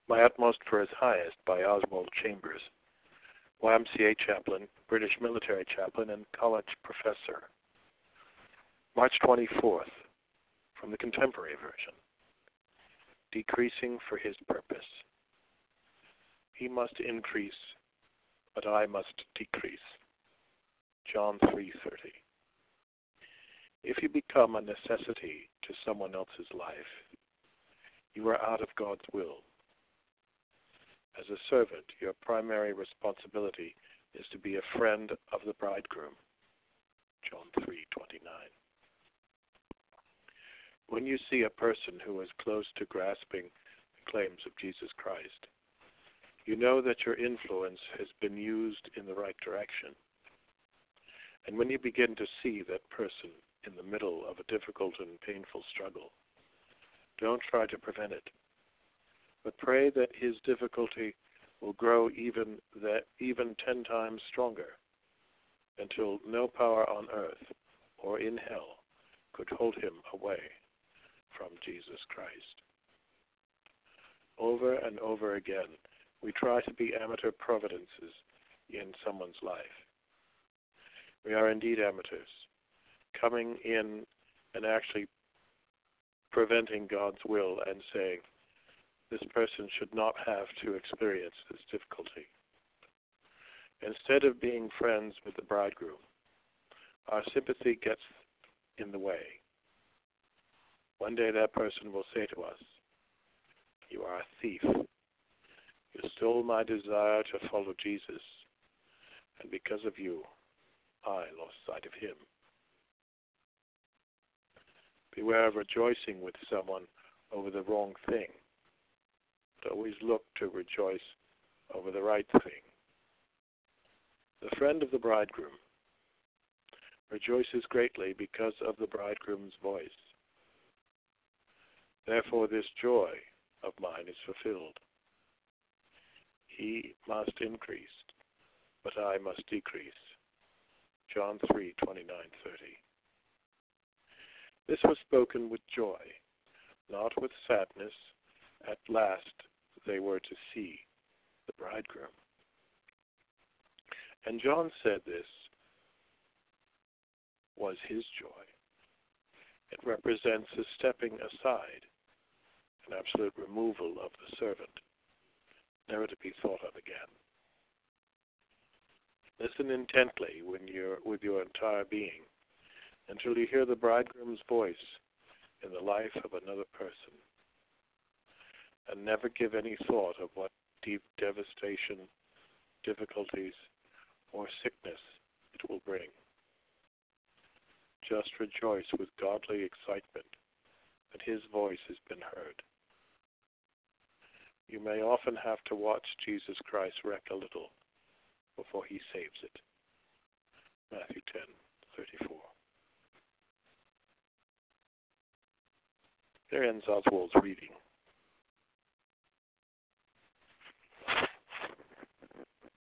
My Utmost for His Highest by Oswald Chambers, YMCA chaplain, British military chaplain, and college professor. March 24th, from the Contemporary Version. Decreasing for His purpose. He must increase, but I must decrease. John 3:30. If you become a necessity to someone else's life, you are out of God's will. As a servant, your primary responsibility is to be a friend of the bridegroom. John 3:29. When you see a person who is close to grasping the claims of Jesus Christ, you know that your influence has been used in the right direction. And when you begin to see that person in the middle of a difficult and painful struggle, don't try to prevent it, but pray that his difficulty will grow even 10 times stronger, until no power on earth or in hell could hold him away from Jesus Christ. Over and over again, we try to be amateur providences in someone's life. We are indeed amateurs, coming in and actually preventing God's will and saying, this person should not have to experience this difficulty. Instead of being friends with the bridegroom, our sympathy gets in the way. One day that person will say to us, you are a thief. You stole my desire to follow Jesus, and because of you, I lost sight of him. Beware of rejoicing with someone over the wrong thing, but always look to rejoice over the right thing. The friend of the bridegroom rejoices greatly because of the bridegroom's voice. Therefore this joy of mine is fulfilled. He must increase, but I must decrease. John 3:29-30. This was spoken with joy, not with sadness. At last they were to see the bridegroom. And John said this was his joy. It represents a stepping aside, an absolute removal of the servant, never to be thought of again. Listen intently with your entire being until you hear the bridegroom's voice in the life of another person. And never give any thought of what deep devastation, difficulties, or sickness it will bring. Just rejoice with godly excitement that his voice has been heard. You may often have to watch Jesus Christ wreck a little before he saves it. Matthew 10:34. There ends Oswald's reading.